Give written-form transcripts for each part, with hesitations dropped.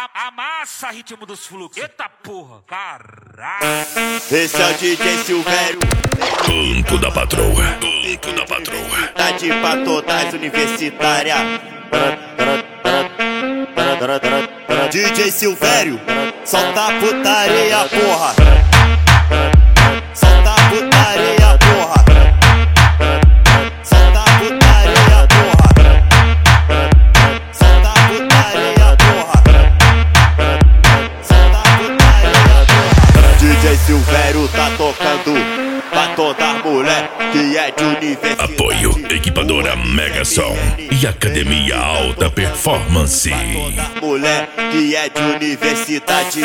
Amassa ritmo dos fluxos. Eita porra, caralho. Esse é o DJ Silvério. Ponto da patroa. Ponto da patroa. Tá de pra todas universitárias. DJ Silvério, solta a putaria, porra. Solta a putaria, porra. Solta a putaria, porra. Solta a putaria, porra. Solta a putaria, porra. DJ Silvério tá tocando pra toda mulher que é de universidade. Apoio Equipadora Mega Som e Academia Alta Performance. Mulher que é de universidade,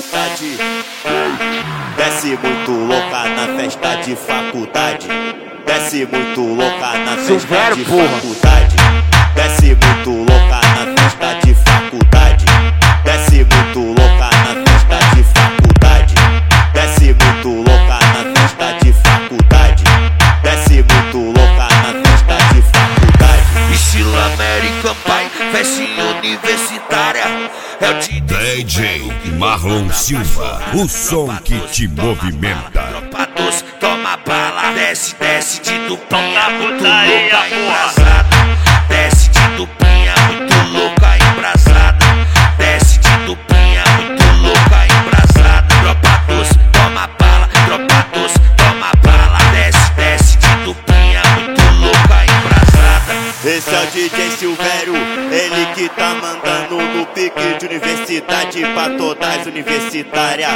desce muito louca na festa de faculdade. Desce muito louca na festa de faculdade. Desce muito louca na festa de faculdade. Desce muito louca na festa de faculdade. Desce muito louca na festa de faculdade. Desce muito louca na festa de faculdade. Estilo American Pie, festinha universitária. É o DJ Marlon Silva, o som que te movimenta. Tropa doce, toma bala, desce, desce de duplinha, muito louca, embrasada. Desce de duplinha, muito louca, embrasada. Desce de duplinha, muito louca, embrasada. Tropa doce, toma bala, tropa doce, toma bala. Desce, desce de duplinha, muito louca, embrasada. Esse é o DJ Silvério, ele que tá mandando no pique de universidade pra todas universitárias.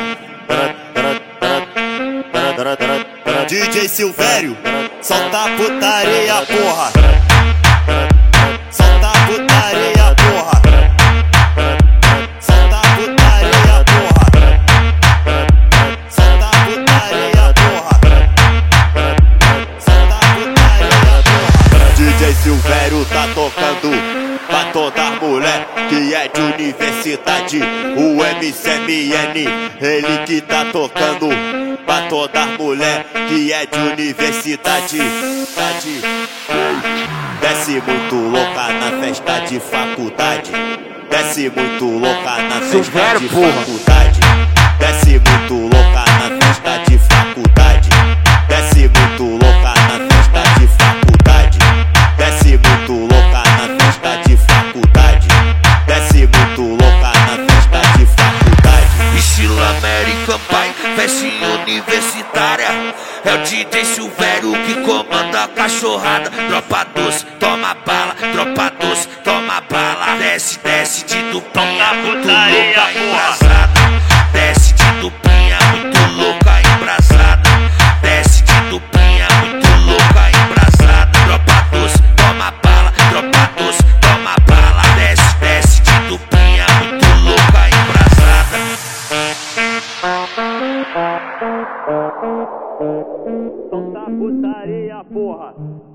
DJ Silvério, solta a putaria, porra. Solta a putaria, porra. Solta a putaria, porra. Solta a putaria, porra. Solta a putaria, porra. DJ Silvério tá tocando pra toda mulher que é de universidade. O MCMN, ele que tá tocando pra toda mulher que é de universidade. Desce muito louca na festa de faculdade. Desce muito louca na festa de faculdade. Desce muito louca na festa de faculdade. Desce muito louca na festa de faculdade. Desce muito louca na festa de faculdade. Desce muito louca na festa de faculdade. Estilo American Pie, festinha universitária. É o DJ Silvério que comanda a cachorrada. Tropa doce, toma bala, tropa doce, toma bala. Desce, desce de duplinha, muito louca, embrasada. Desce de duplinha, muito louca, embrasada. Desce de duplinha, muito louca, embrasada. Tropa doce, toma bala, tropa doce, toma bala. Desce, desce de duplinha, muito louca, embrasada. Solta a putaria, porra.